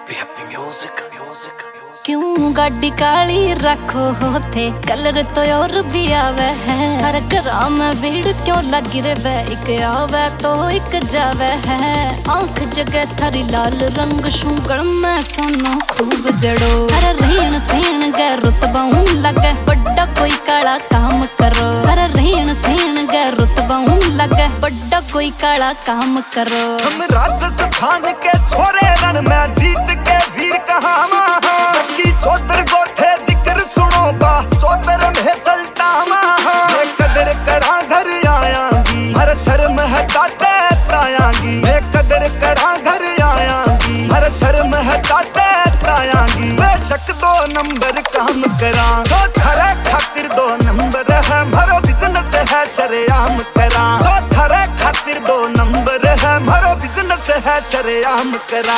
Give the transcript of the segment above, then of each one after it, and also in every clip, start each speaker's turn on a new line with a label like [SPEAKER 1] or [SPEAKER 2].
[SPEAKER 1] क्यों गाड़ी काली रखो होते कलर तो और भी आवे है। हर ग्राम में भीड़ क्यों लगी रे बे, एक आवे तो एक जावे है। आंख जगह थारी लाल रंग शुगल में सोनो खूब जड़ो। हर रीण सीण गे रुतबाऊ लगे बड़ा कोई काला काम करो। हर रीण सीण गे रुतबाऊ लगे बड़ा कोई काला काम करो।
[SPEAKER 2] हम राजस्थान के छोरे रण में जीत के वीर कहावा। चौधर गोथे जिक्र सुनो बा चौधर में सल्टावा। मैं कदर करा घर आयांगी, हर शर्म है चाचे तायांगी। मैं कदर करा घर आयांगी, हर शर्म है चाचे तायांगी। बेशक 2 नंबर काम करा तो थारे खातिर 2 नंबर है। मारो बिजनेस है शरेआम करा तो थारे खातिर 2 नंबर है। मारो बिजनेस है शरेआम करा।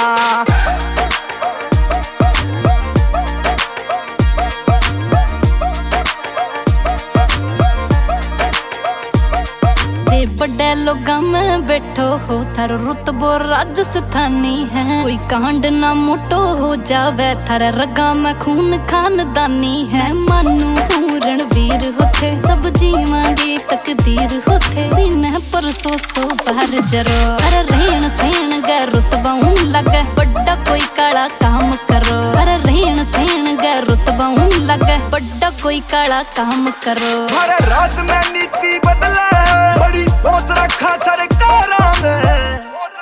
[SPEAKER 1] बड़े लोगा में बैठो हो थारो रुतबो राजस्थानी है। कोई कांड ना मोटो हो जावे थारे रगा में खून खानदानी है। मानू रणवीर होते सब जीवांगी तकदीर होते। सीने पर सो बाहर जरो। अरे रीण सीण गे रुतबाऊ लगे बड़ा कोई काला काम करो। अरे रीण सीण गे रुतबाऊ लगे बड़ा कोई काला काम करो।
[SPEAKER 2] हमारे राज में नीति बदले बड़ी पहुंच रखा सरकारा में।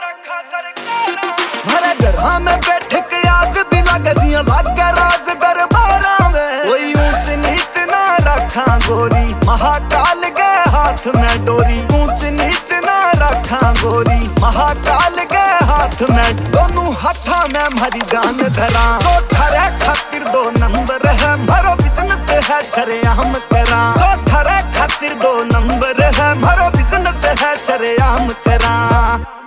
[SPEAKER 2] हमारे घर में बैठे के आज भी लगे जिया लगे राज दरबारा में। कोई ऊंच नीच ना रखा गोरी, महाकाल के हाथ में डोरी। ऊंच नीच ना रखा गोरी, महाकाल के हाथ में। दोनों हाथा में हमारी जान धरा तो थारे खातिर 2 नंबर है। मारो बिजनेस है शरेआम करा तो थारे खातिर 2 नंबर है। मारो बिजनेस है शरेआम करा।